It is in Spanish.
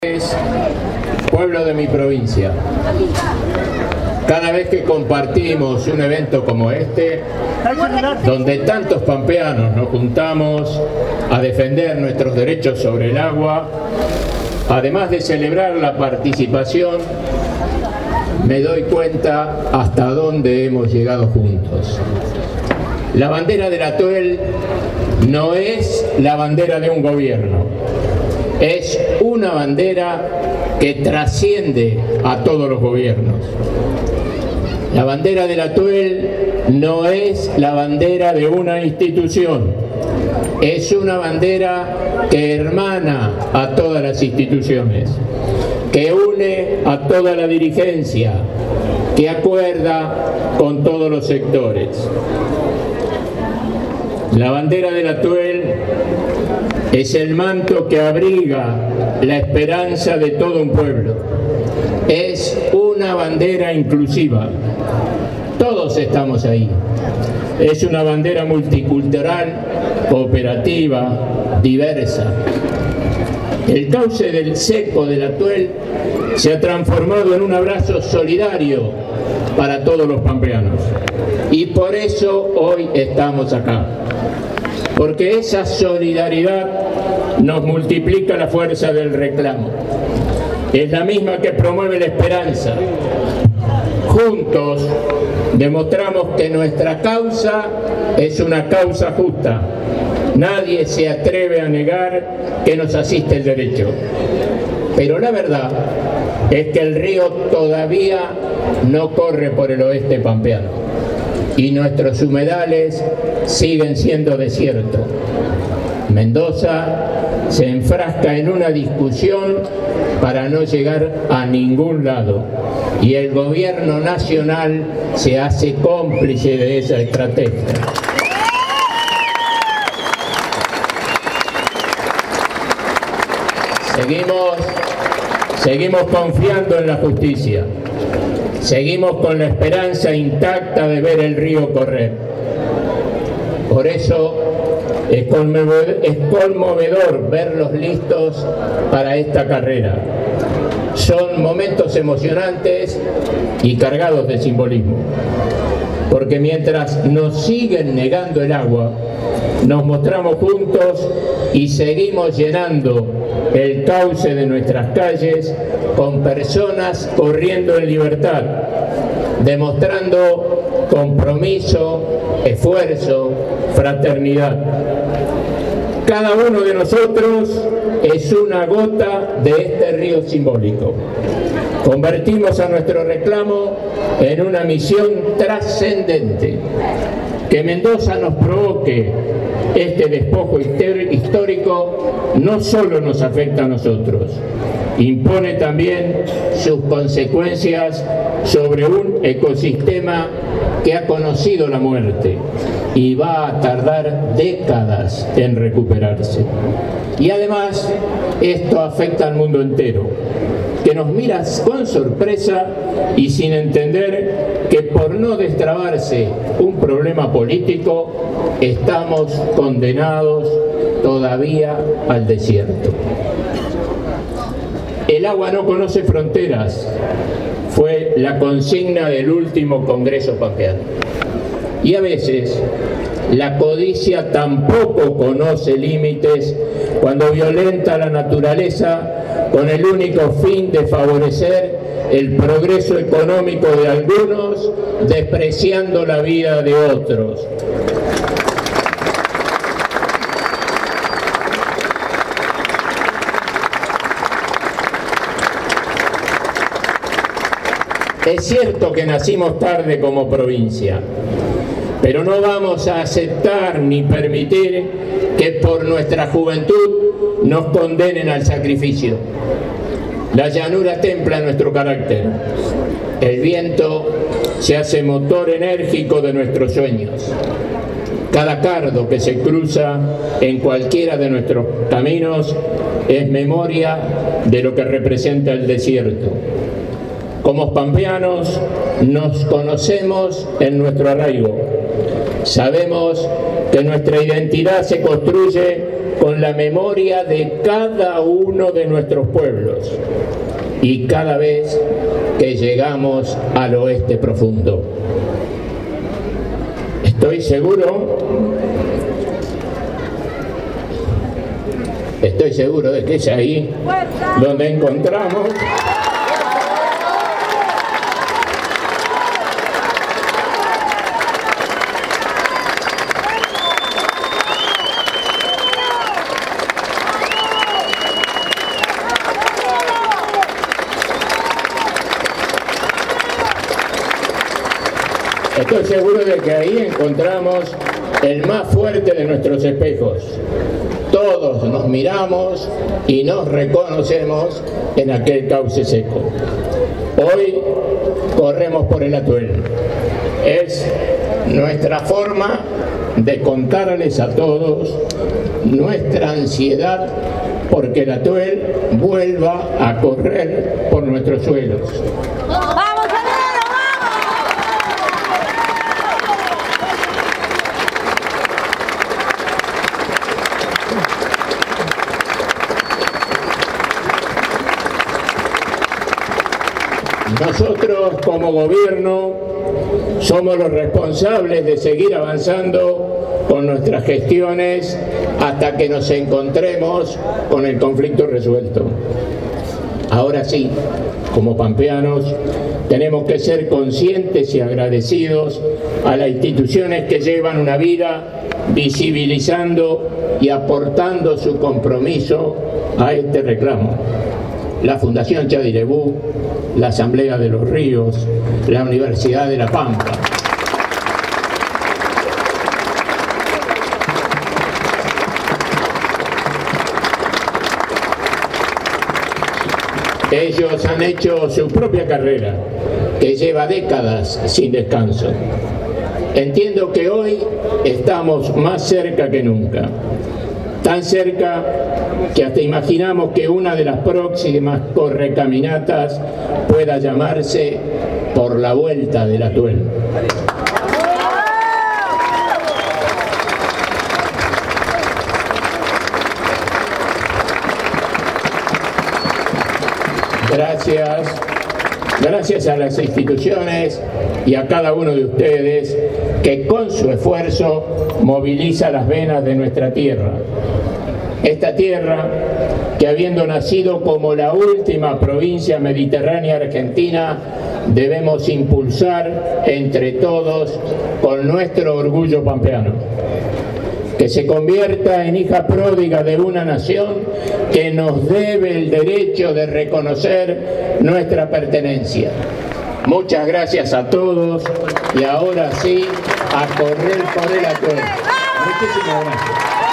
Pueblo de mi provincia. Cada vez que compartimos un evento como este, donde tantos pampeanos nos juntamos a defender nuestros derechos sobre el agua, además de celebrar la participación, me doy cuenta hasta dónde hemos llegado juntos. La bandera del Atuel no es la bandera de un gobierno. Es una bandera que trasciende a todos los gobiernos. La bandera del Atuel no es la bandera de una institución. Es una bandera que hermana a todas las instituciones, que une a toda la dirigencia, que acuerda con todos los sectores. La bandera del Atuel es el manto que abriga la esperanza de todo un pueblo. Es una bandera inclusiva. Todos estamos ahí. Es una bandera multicultural, cooperativa, diversa. El cauce del seco del Atuel se ha transformado en un abrazo solidario para todos los pampeanos. Y por eso hoy estamos acá. Porque esa solidaridad nos multiplica la fuerza del reclamo. Es la misma que promueve la esperanza. Juntos demostramos que nuestra causa es una causa justa. Nadie se atreve a negar que nos asiste el derecho. Pero la verdad es que el río todavía no corre por el oeste pampeano. Y nuestros humedales siguen siendo desiertos. Mendoza se enfrasca en una discusión para no llegar a ningún lado. Y el gobierno nacional se hace cómplice de esa estrategia. Seguimos confiando en la justicia. Seguimos con la esperanza intacta de ver el río correr. Por eso es conmovedor verlos listos para esta carrera. Son momentos emocionantes y cargados de simbolismo. Porque mientras nos siguen negando el agua, nos mostramos juntos y seguimos llenando el cauce de nuestras calles con personas corriendo en libertad, demostrando compromiso, esfuerzo, fraternidad. Cada uno de nosotros es una gota de este río simbólico. Convertimos a nuestro reclamo en una misión trascendente. Que Mendoza nos provoque este despojo histórico no solo nos afecta a nosotros, impone también sus consecuencias sobre un ecosistema que ha conocido la muerte y va a tardar décadas en recuperarse. Y además, esto afecta al mundo entero, que nos mira con sorpresa y sin entender que por no destrabarse un problema político, estamos condenados todavía al desierto. El agua no conoce fronteras, fue la consigna del último Congreso Pampeano. Y a veces la codicia tampoco conoce límites cuando violenta la naturaleza con el único fin de favorecer el progreso económico de algunos, despreciando la vida de otros. Es cierto que nacimos tarde como provincia, pero no vamos a aceptar ni permitir que por nuestra juventud nos condenen al sacrificio. La llanura templa nuestro carácter. El viento se hace motor enérgico de nuestros sueños. Cada cardo que se cruza en cualquiera de nuestros caminos es memoria de lo que representa el desierto. Como pampeanos nos conocemos en nuestro arraigo. Sabemos que nuestra identidad se construye con la memoria de cada uno de nuestros pueblos. lejos y cada vez que llegamos al oeste profundo. Estoy seguro de que es ahí donde encontramos Estoy seguro de que ahí encontramos el más fuerte de nuestros espejos. Todos nos miramos y nos reconocemos en aquel cauce seco. Hoy corremos por el Atuel. Es nuestra forma de contarles a todos nuestra ansiedad porque el Atuel vuelva a correr por nuestros suelos. Nosotros como gobierno somos los responsables de seguir avanzando con nuestras gestiones hasta que nos encontremos con el conflicto resuelto. Ahora sí, como pampeanos, tenemos que ser conscientes y agradecidos a las instituciones que llevan una vida visibilizando y aportando su compromiso a este reclamo. La Fundación Chadirebú, la Asamblea de los Ríos, la Universidad de La Pampa. Ellos han hecho su propia carrera, que lleva décadas sin descanso. Entiendo que hoy estamos más cerca que nunca. Tan cerca que hasta imaginamos que una de las próximas correcaminatas pueda llamarse Por la Vuelta del Atuel. Gracias a las instituciones y a cada uno de ustedes que con su esfuerzo moviliza las venas de nuestra tierra. Esta tierra que, habiendo nacido como la última provincia mediterránea argentina, debemos impulsar entre todos con nuestro orgullo pampeano. Que se convierta en hija pródiga de una nación que nos debe el derecho de reconocer nuestra pertenencia. Muchas gracias a todos y ahora sí, a correr por el Atuel. Muchísimas gracias.